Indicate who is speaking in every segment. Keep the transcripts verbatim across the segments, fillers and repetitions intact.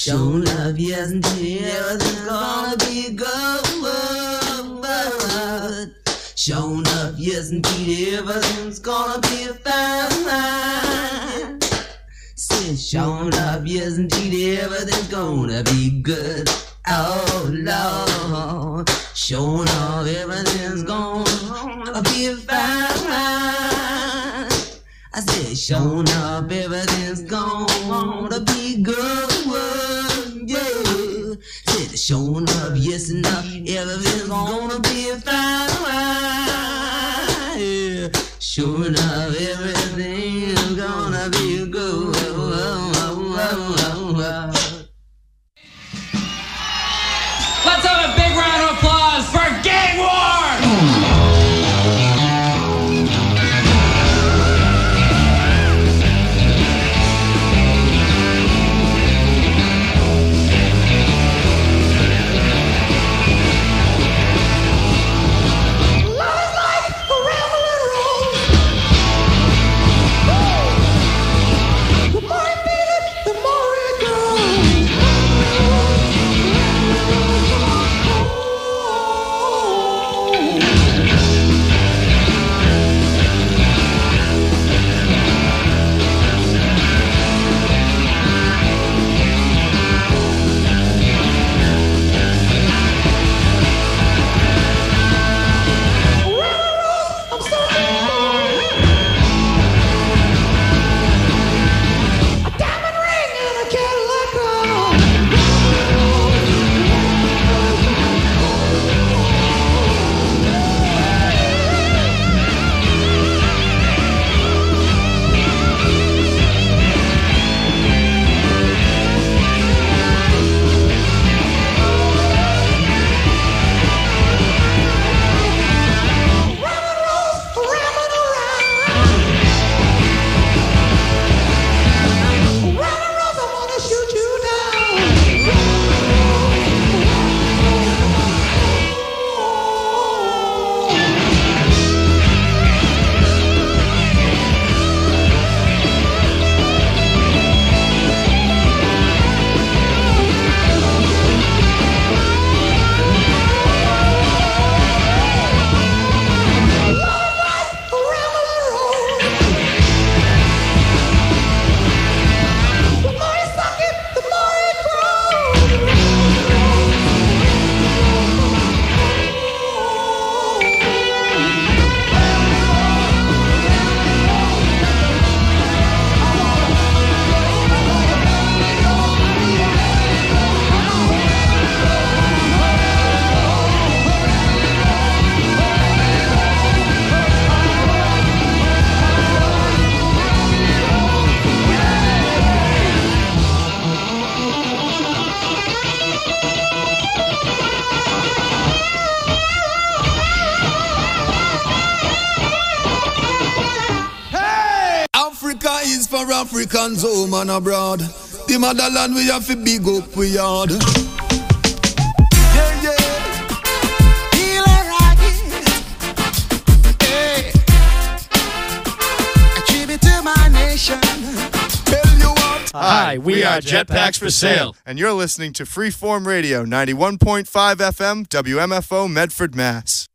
Speaker 1: Show love, yes, indeed, everything's gonna be good. Show love, yes, indeed, everything's gonna be fine. Say, show love, yes, indeed, everything's gonna be good. Oh, Lord, show love, everything's gonna be fine. I said, show up, everything's gonna be good, yeah. Said, show up, yes enough, everything's gonna be fine, yeah. Show up, everything's gonna be good.
Speaker 2: Let's have a big round of applause for Gang War!
Speaker 3: Africans home and abroad. The motherland we have to big up we yard. Yeah, yeah. Feel alright. Hey. A tribute to my nation. Tell you what.
Speaker 4: Hi, we are Jetpacks for Sale.
Speaker 5: And you're listening to Freeform Radio, ninety-one point five F M, W M F O, Medford, Mass.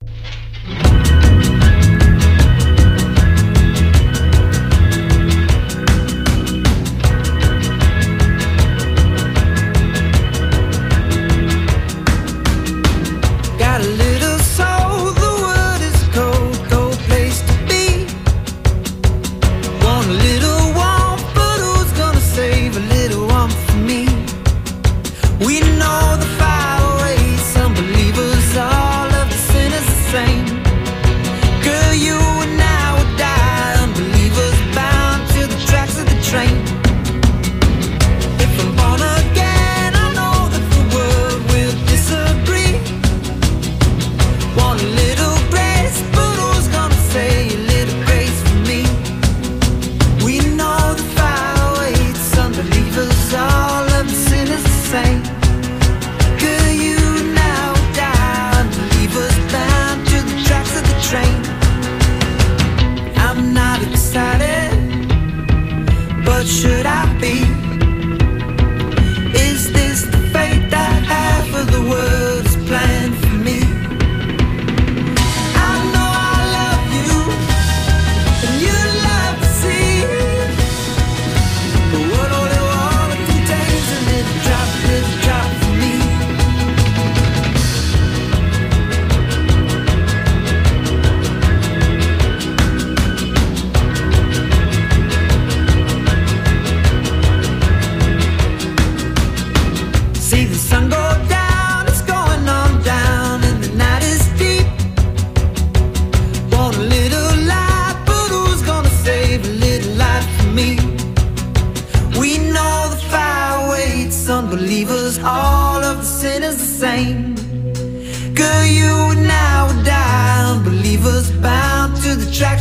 Speaker 6: Some believers all of the sinners the same.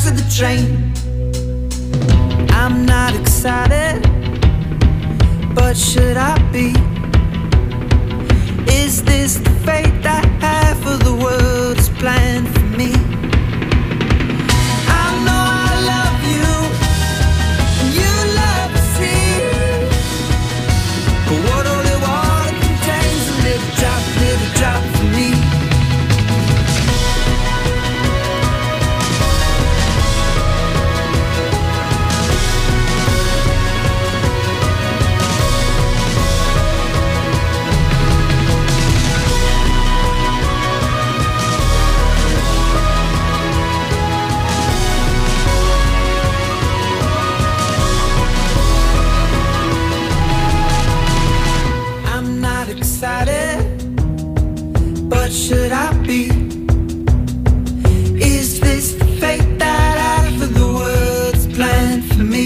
Speaker 1: of the train. I'm not excited, but should I be? Is this the fate that half of the world is planned for me? I know I love you, and you love the sea, but what only water contains a little drop, little drop for me. But should I be? Is this the fate that half of the world's planned for me?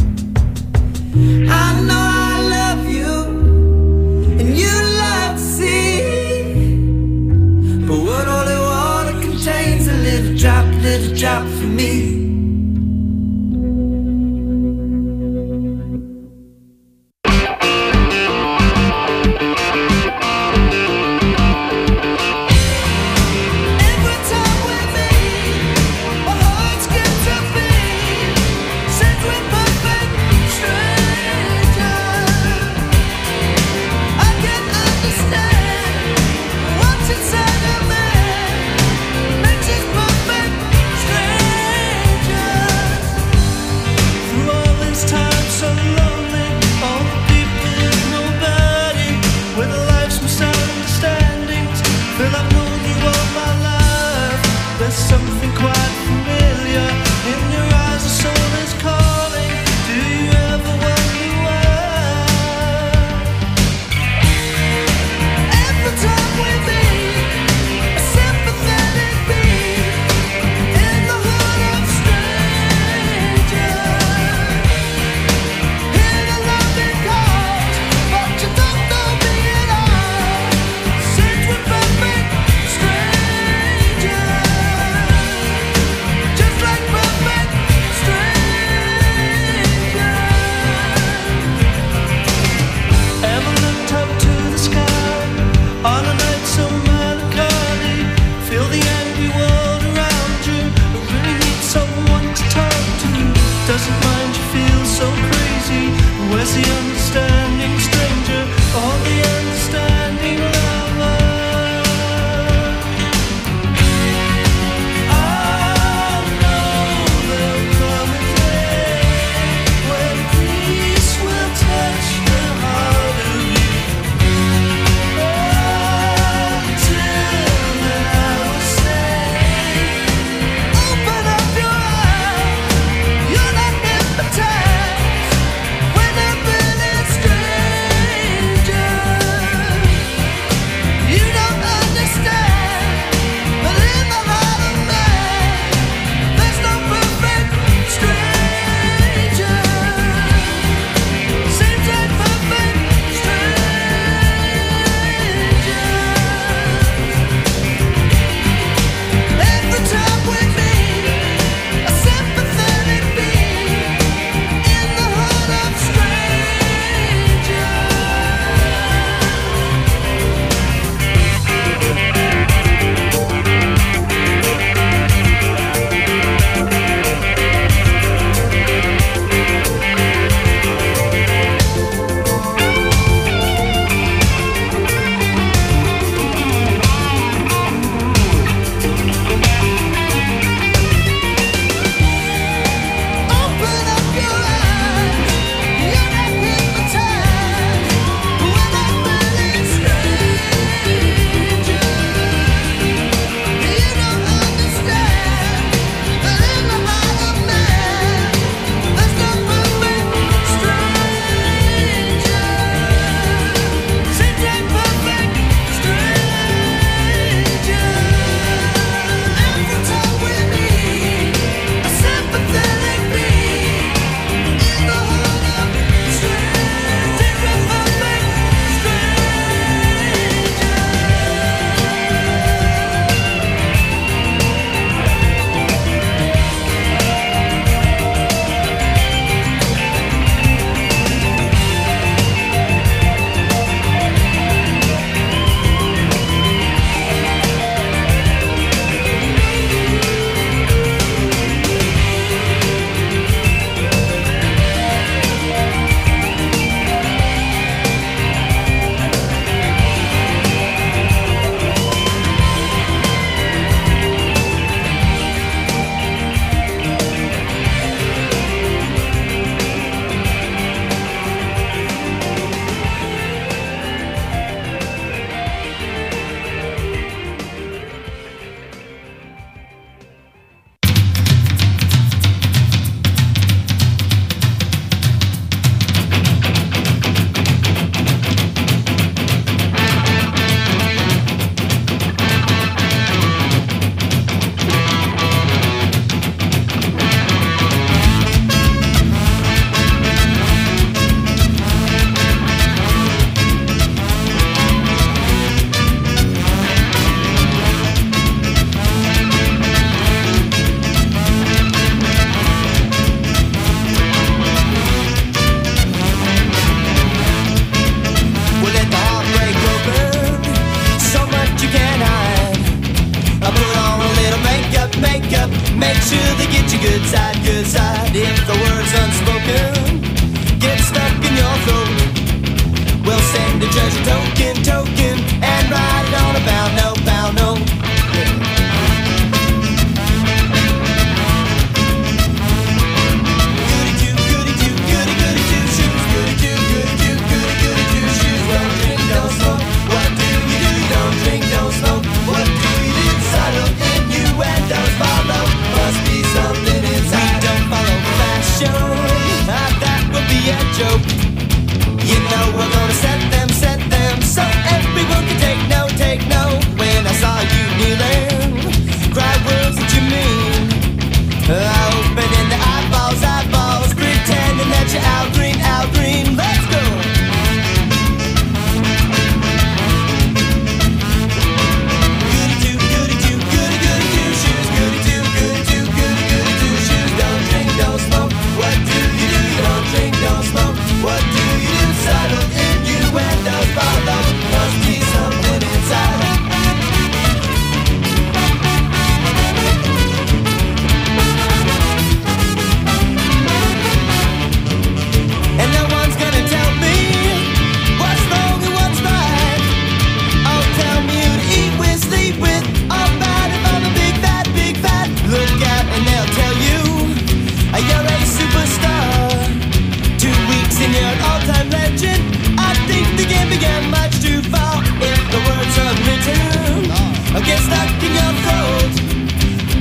Speaker 1: I know I love you, and you love the sea, but what holy water contains a little drop, little drop for me.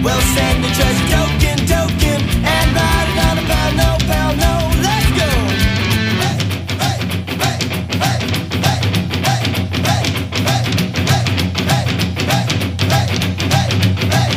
Speaker 6: Well, send the treasure token, token, and ride it on a pound, no, pound, no. Let's go! Hey, hey, hey, hey, hey, hey, hey, hey, hey, hey, hey, hey,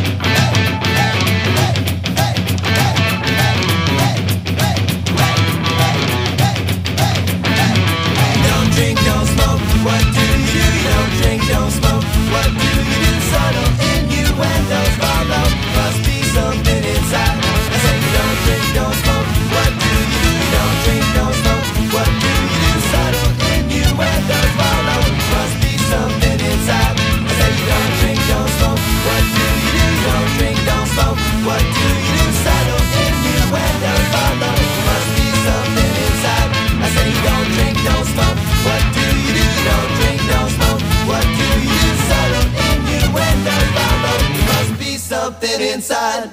Speaker 6: hey, don't drink, don't smoke. What do you do? You don't drink, don't smoke. What do you do? Subtle innuendos follow. Must be something inside. I say you don't drink, don't smoke. What do you do? You don't drink, don't smoke. What do you do? Subtle innuendos follow. Must be something inside. I say you don't drink, don't smoke. What do you do? You don't drink, don't smoke. What do you do? Subtle innuendos follow. Must be something inside. I say you don't drink, don't smoke. What do you do? You don't drink, don't smoke. What do you do? Subtle innuendos follow. Must be something inside.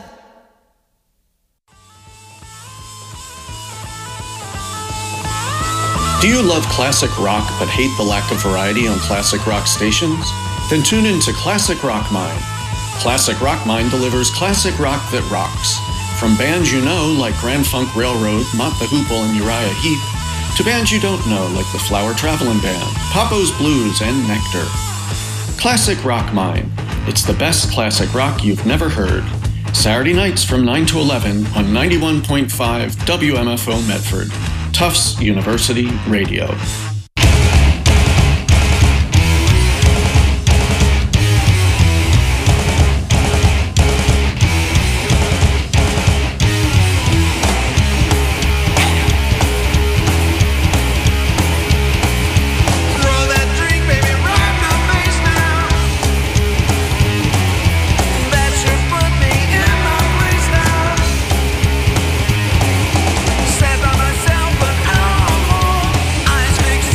Speaker 7: Do you love classic rock but hate the lack of variety on classic rock stations? Then tune in to Classic Rock Mine. Classic Rock Mine delivers classic rock that rocks. From bands you know like Grand Funk Railroad, Mott the Hoople, and Uriah Heep, to bands you don't know like the Flower Travelin' Band, Papo's Blues, and Nectar. Classic Rock Mine. It's the best classic rock you've never heard. Saturday nights from nine to eleven on ninety-one point five W M F O Medford. Tufts University Radio.
Speaker 6: Set on myself, but I don't more. Ice cream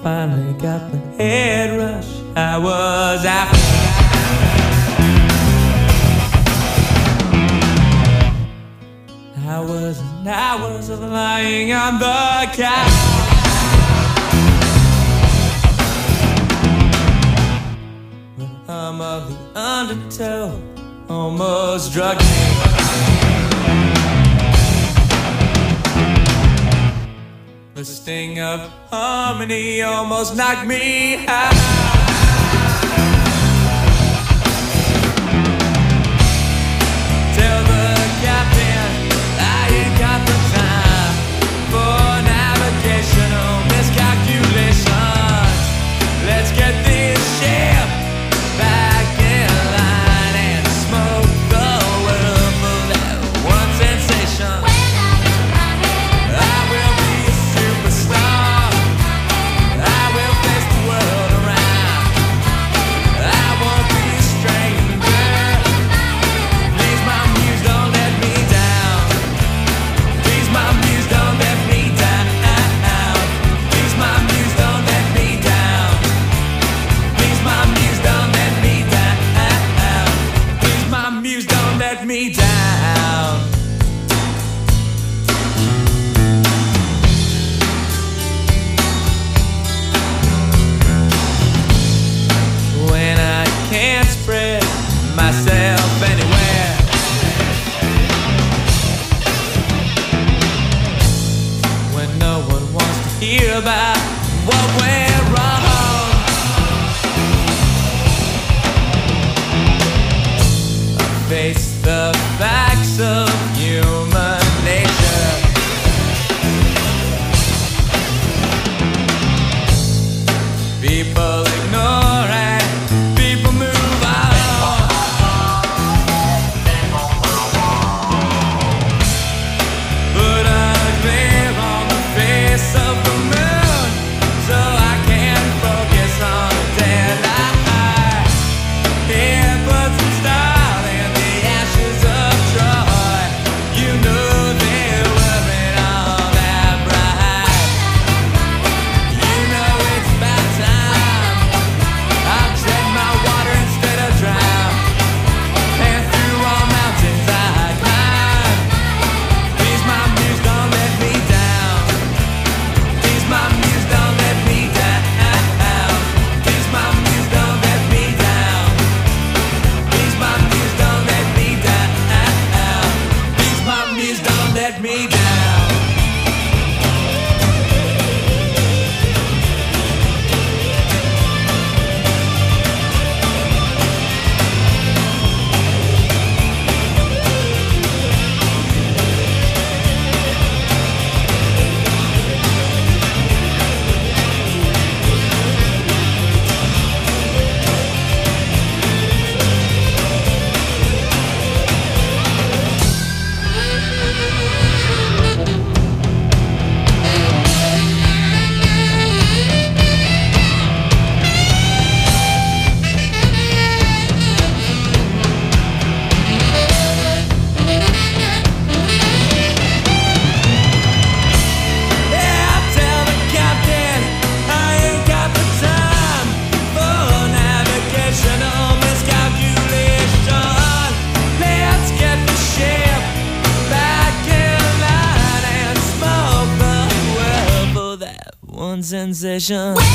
Speaker 6: finally got the head rush. I was after. Hours and hours of lying on the couch. The hum of the undertow almost drugged me. The sting of harmony almost knocked me out. Tell the captain I ain't got the time for navigational miscalculations. Let's get this ship back in line and smoke the world for that one sensation. I will be a superstar. I will face the world around. I won't be a stranger. Please, my muse, don't let me down. Please, my muse, don't let me down. Please, my muse, don't let me down. Please, my muse, don't let me down. Please, my muse, don't let me down. When I can't spread myself anywhere, when no one wants to hear about what went wrong, I face the facts of human nature. People ignore it, people move on. Put a glare on the face of the moon, so I can focus on a dead eye. Here, put some style in the ashes of Troy. You know they weren't all that bright. You know it's about time. I'll tread my water instead of drown. And through all mountains I climb. Please, my muse, don't let me down. Please, my muse, don't let me down. Please, my muse, don't let me down. Please, my muse, don't let me down. Please, my muse, don't let me down. Yeah, tell the captain I ain't got the time for navigational miscalculation. Let's get the ship back in line and smoke the world for that one sensation. You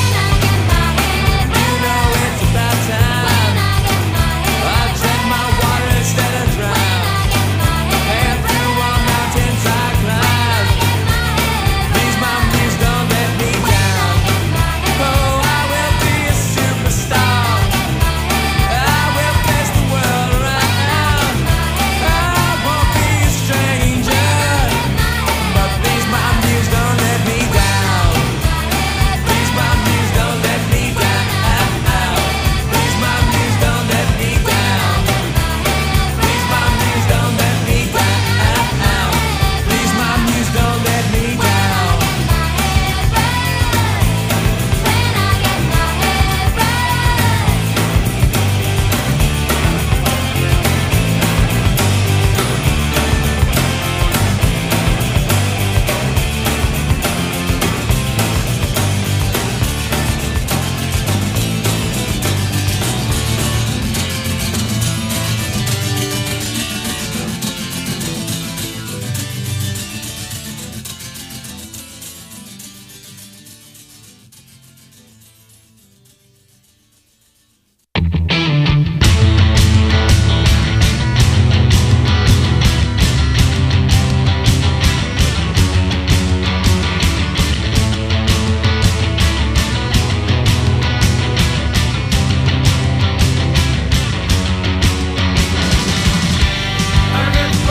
Speaker 6: know it's about time. I'll tread my water instead of drown. And through all mountains I climb. Please, my muse, don't let me down. Oh, I will be a superstar. I will face the world around. I won't be a stranger. But please, my muse, don't let me down. Please, my muse, don't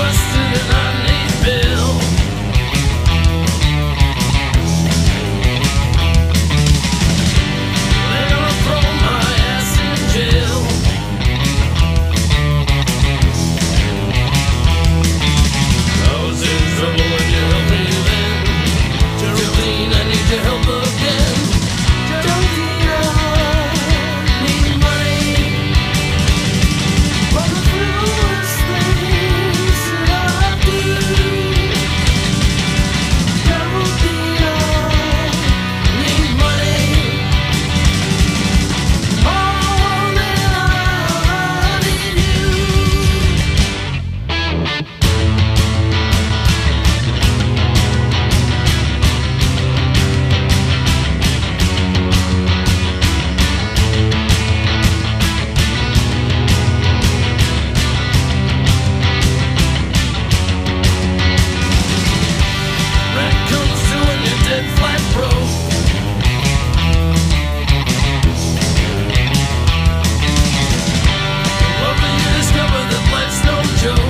Speaker 6: busted and I need Bill. They're gonna throw my ass in jail. I was in trouble when you helped me then. Geraldine, I need your help again. Geraldine, I need money for the foolish things that I do. Geraldine, I need money. All that I need you. Rent comes to when you're dead flat broke. Love that you discover that life's no joke.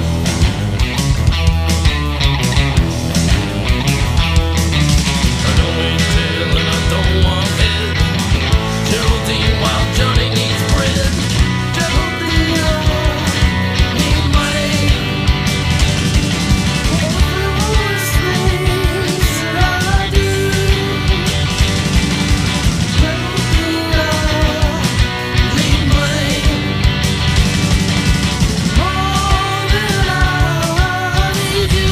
Speaker 6: I don't need tail and I don't want head. Geraldine, while Johnny needs bread. Geraldine, I need money. For the foolish things that I do. Geraldine, I need money. More than I need you.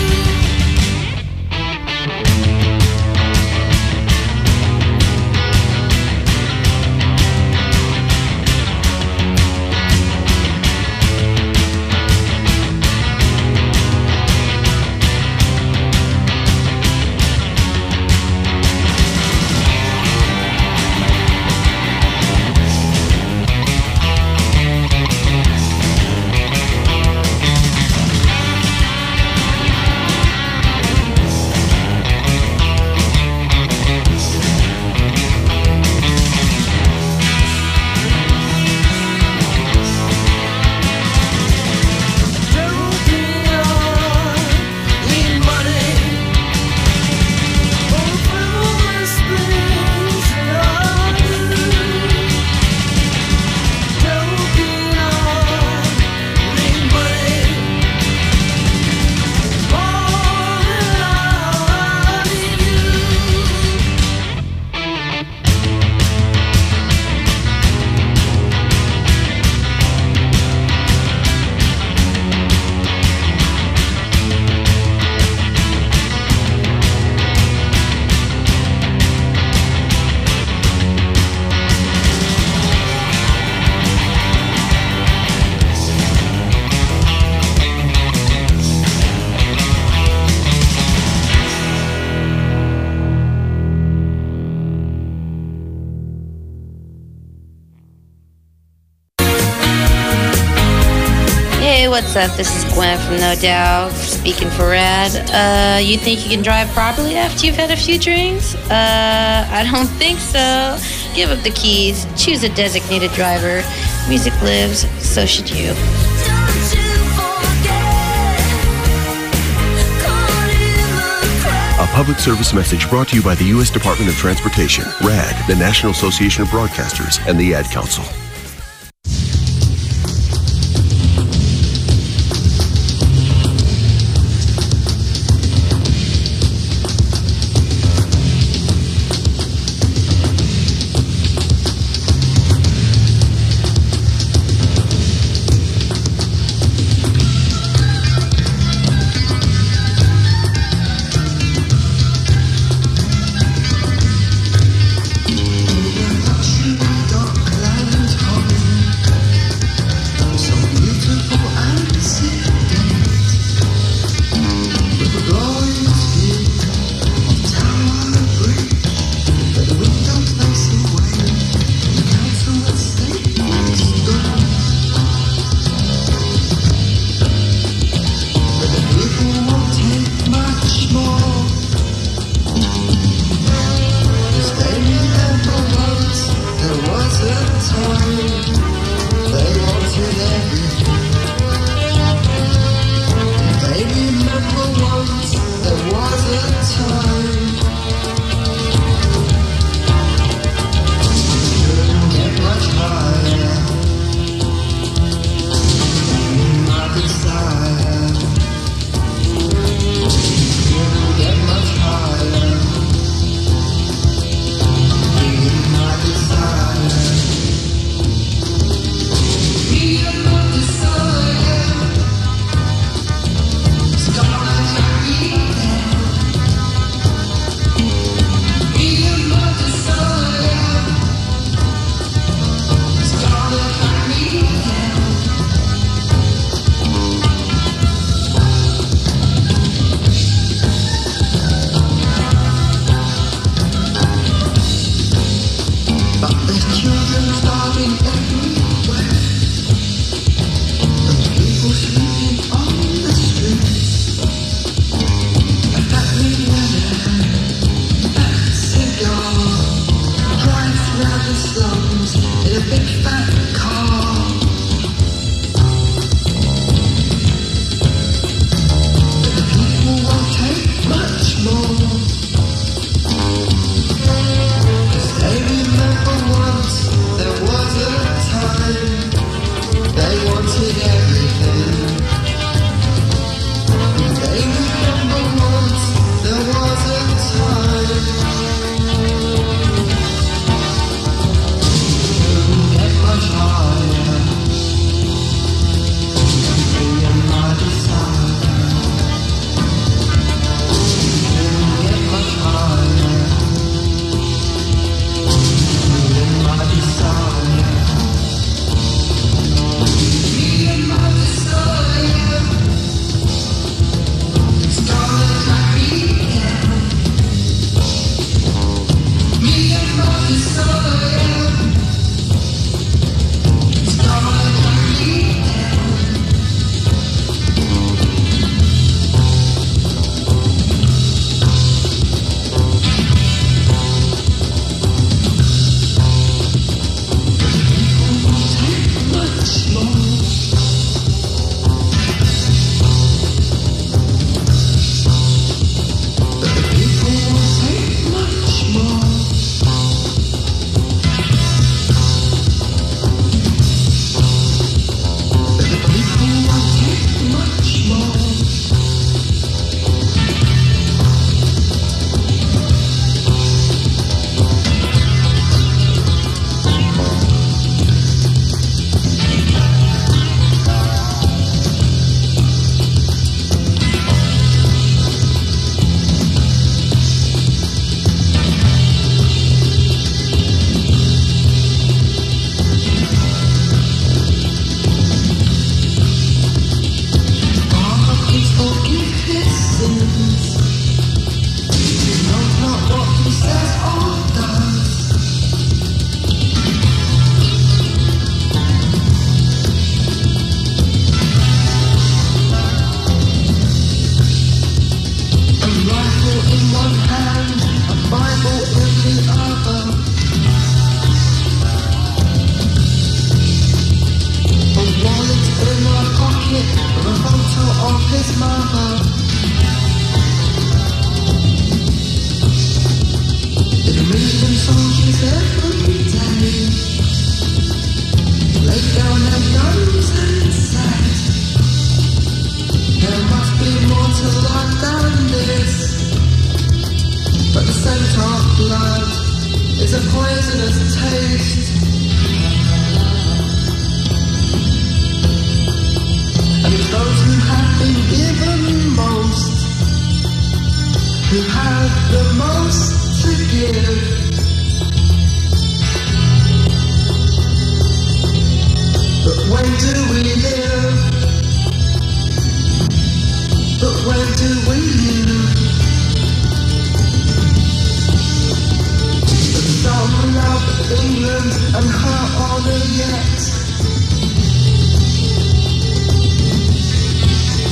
Speaker 6: Geraldine, I need money for the frivolous things that I do. Geraldine, I need money more than I need you.
Speaker 8: Hey, what's up? This is Gwen from No Doubt, speaking for Rad. Uh, you think you can drive properly after you've had a few drinks? Uh, I don't think so. Give up the keys, choose a designated driver. Music lives, so should you.
Speaker 9: A public service message brought to you by the U S Department of Transportation, RAD, the National Association of Broadcasters, and the Ad Council.
Speaker 1: Dark land his mother. A million soldiers every day lay down their guns and said, there must be more to life than this. But the scent of blood is a poisonous taste. And it's those who have been given most, who have the most to give. But when do we live? But when do we live? The sovereign love of England and her honour yet.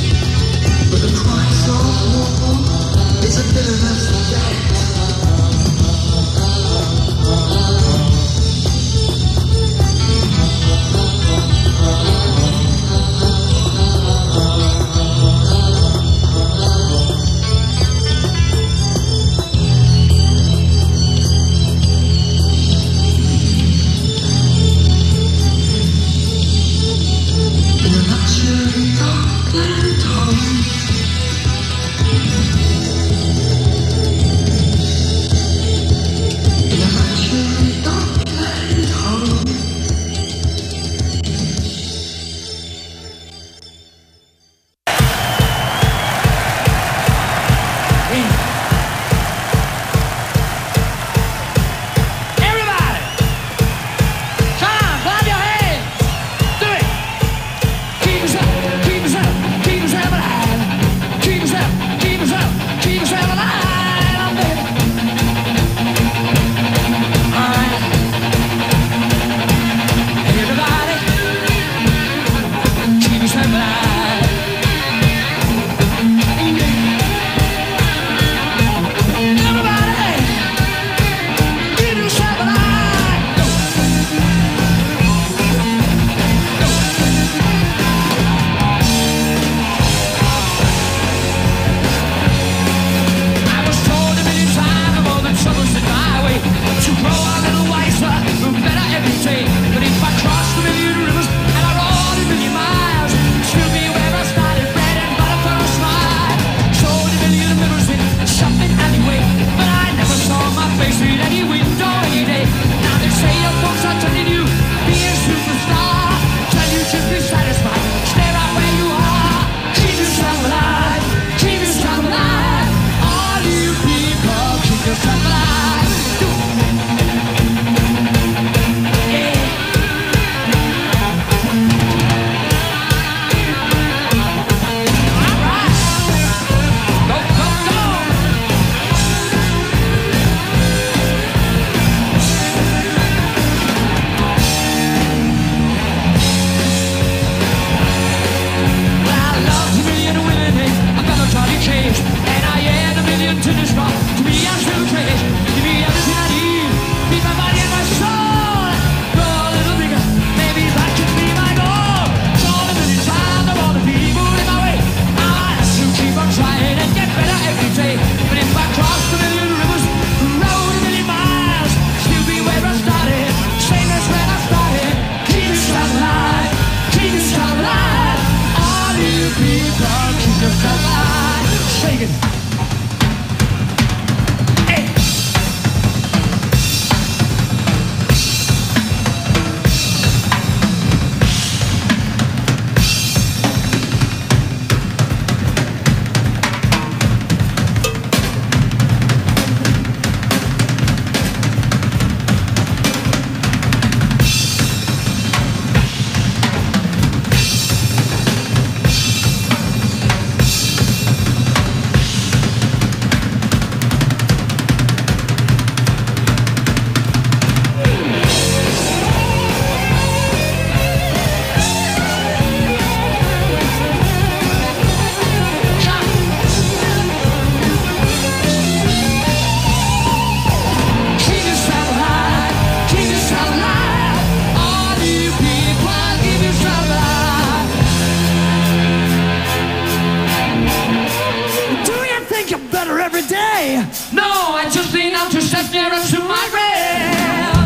Speaker 2: No, I just lean out two steps nearer to my grave.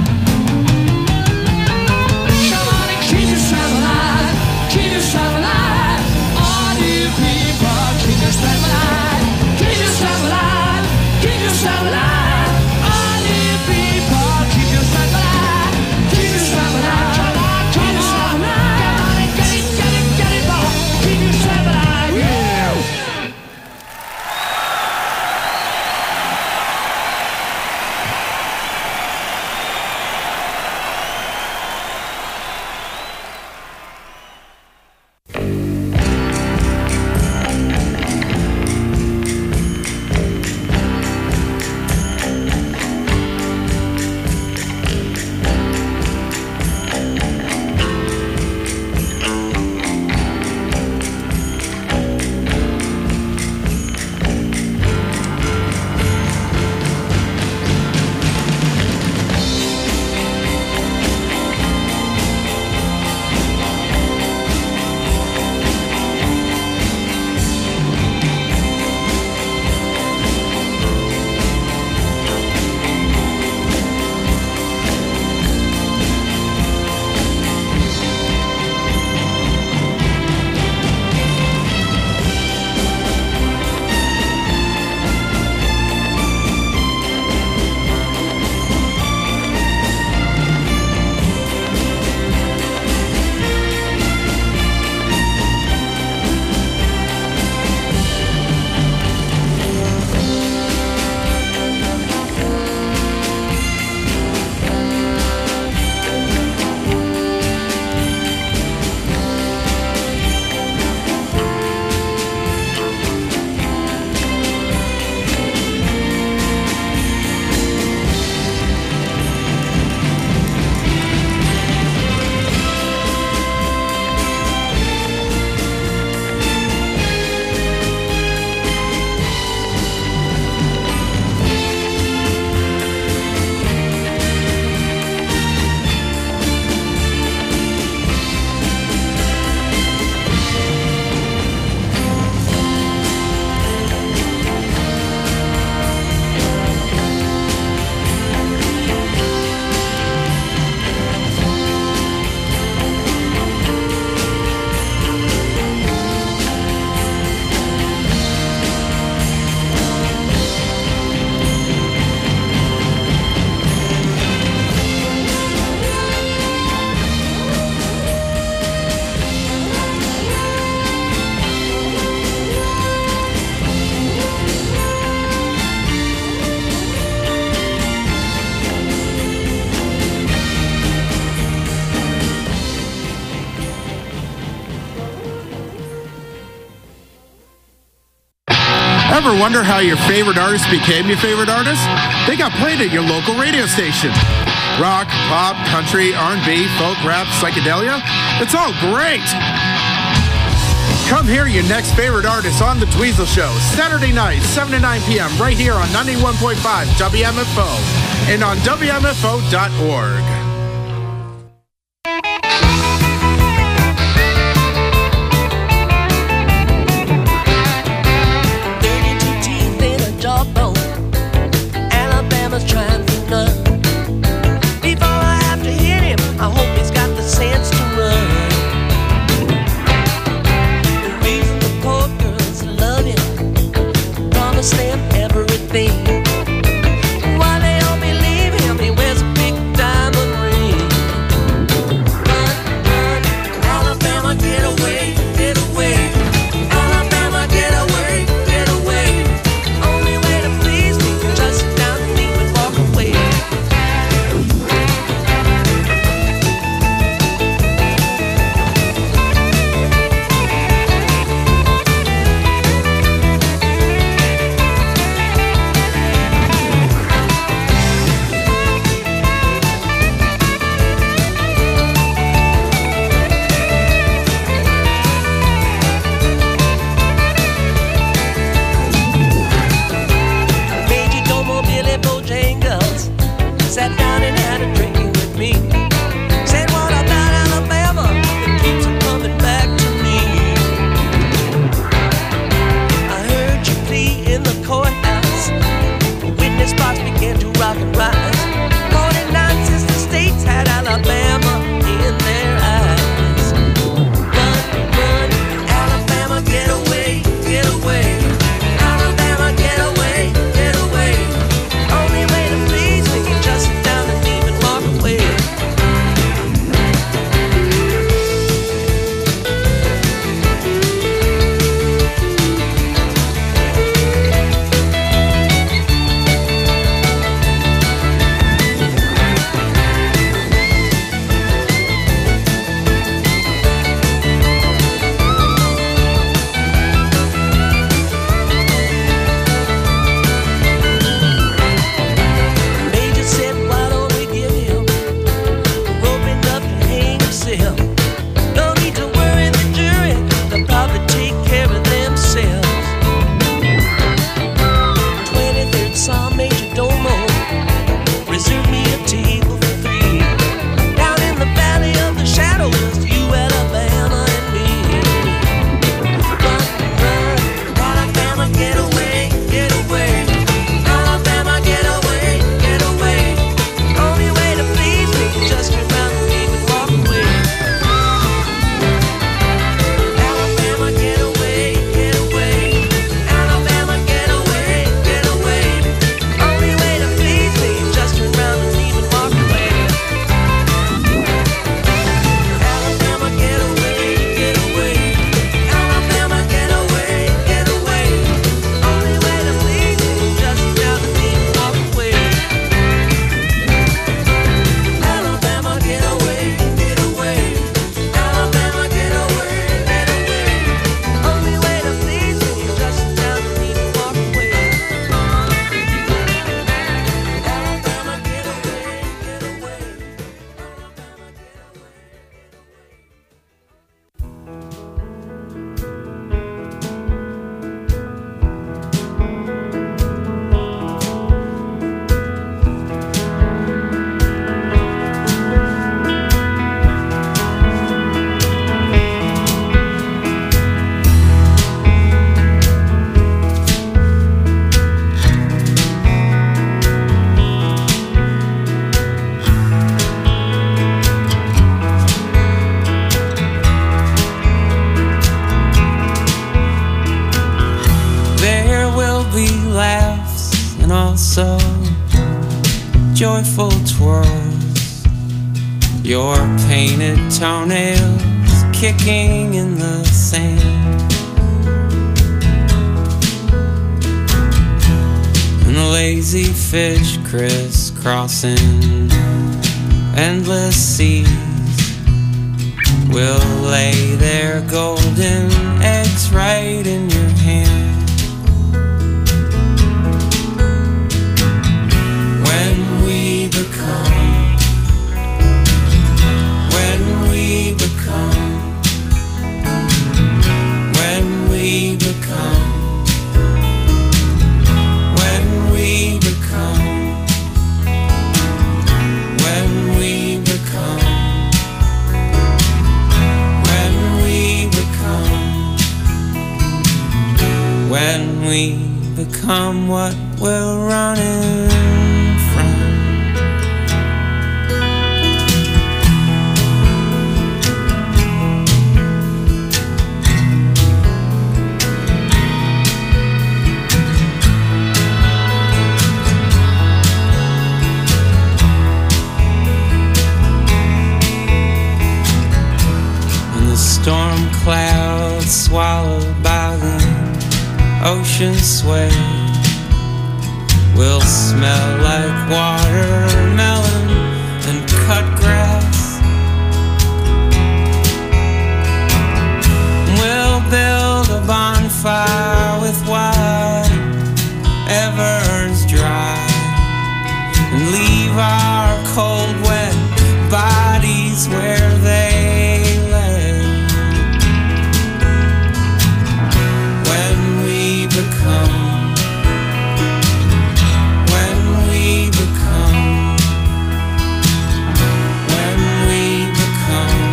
Speaker 2: Come on and keep yourself alive, keep yourself alive. All you people, keep yourself alive, keep yourself alive, keep yourself alive. All you people, keep yourself alive, keep yourself alive, keep yourself alive. Come on and get it, get it, get it, boy. Keep yourself alive, yeah.
Speaker 4: Ever wonder how your favorite artist became your favorite artist? They got played at your local radio station. Rock, pop, country, R and B, folk, rap, psychedelia. It's all great. Come hear your next favorite artist on The Dweezil Show, Saturday night, seven to nine p.m. right here on ninety-one point five W M F O and on W M F O dot org.
Speaker 6: Everything. Why they all believe him? He wears a big diamond
Speaker 10: laughs and also joyful twirls, your painted toenails kicking in the sand, and the lazy fish crisscrossing endless seas will lay their golden eggs right in your hand. When we become, when we become, when we become, when we become, when we become, when we become, when we become what we're running from. And the storm clouds swallowed by the ocean sway will smell like watermelon and cut grass. We'll build a bonfire with whatever's dry and leave our cold wet bodies where they lay. When we become, when we become, when we become,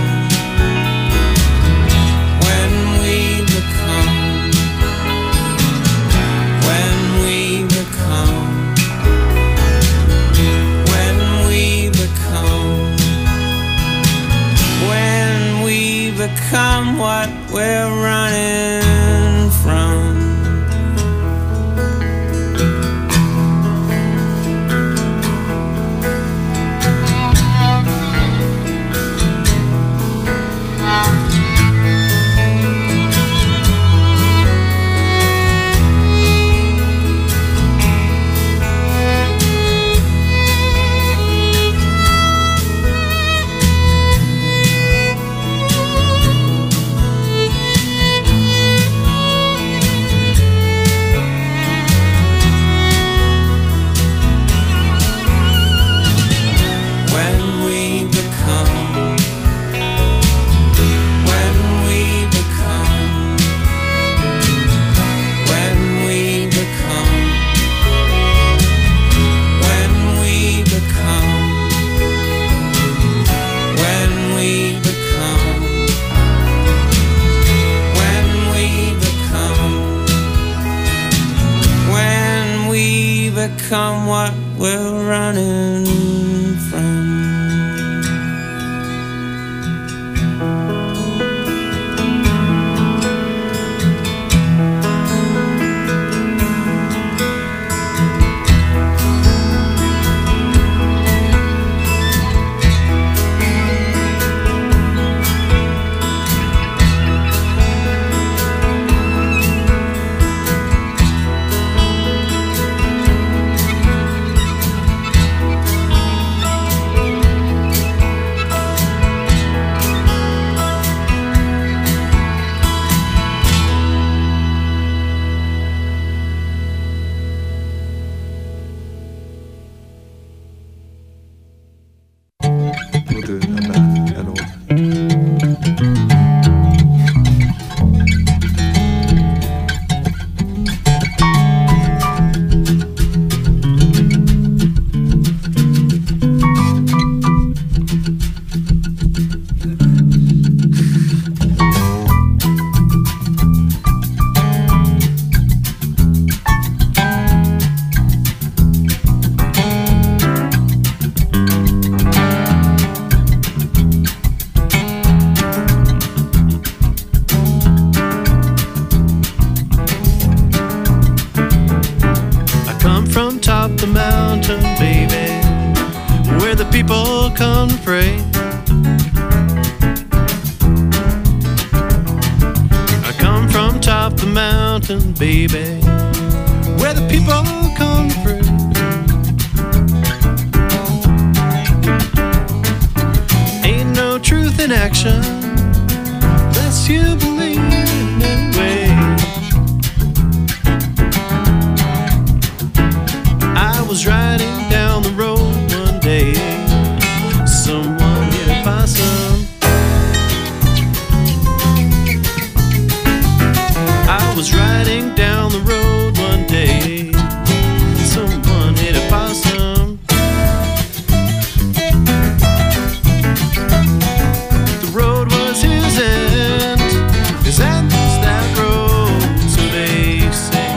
Speaker 10: when we become, when we become, when we become, when we become what we're running from. Become what we're running from.
Speaker 11: come to pray. I come from top the mountain, baby, where the people come to pray. Ain't no truth in action unless you believe in it way. I was riding down the road one day, someone hit a possum. I was riding down the road one day, someone hit a possum. The road was his end, his end was that road, so they say.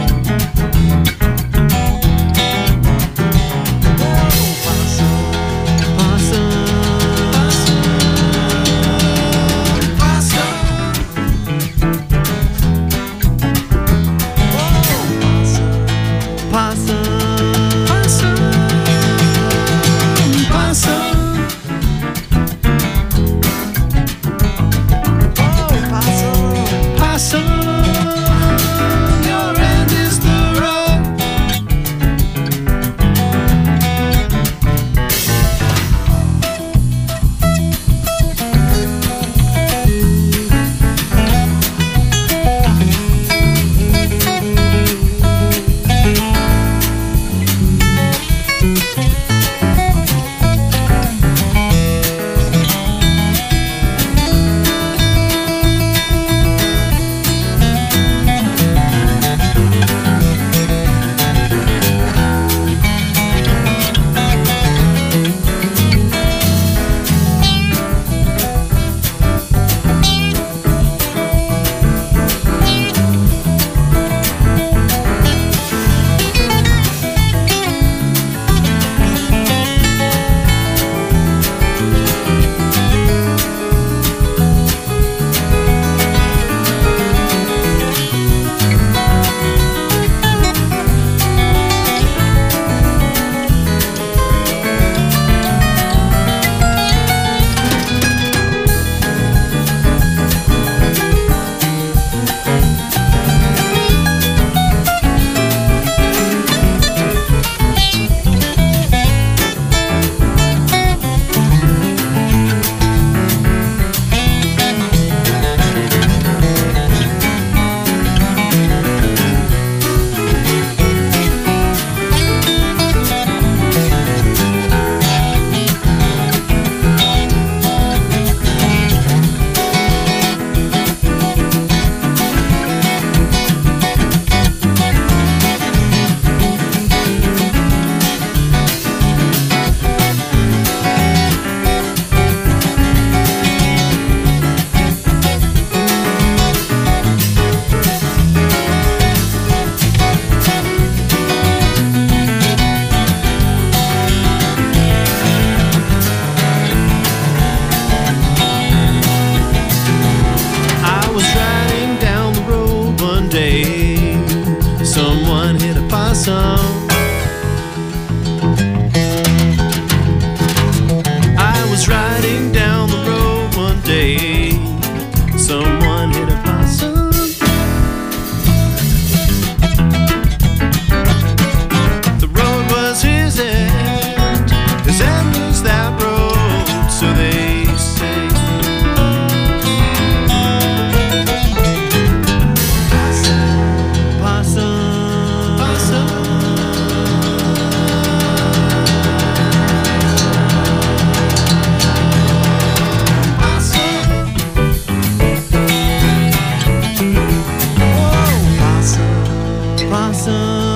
Speaker 6: Possum.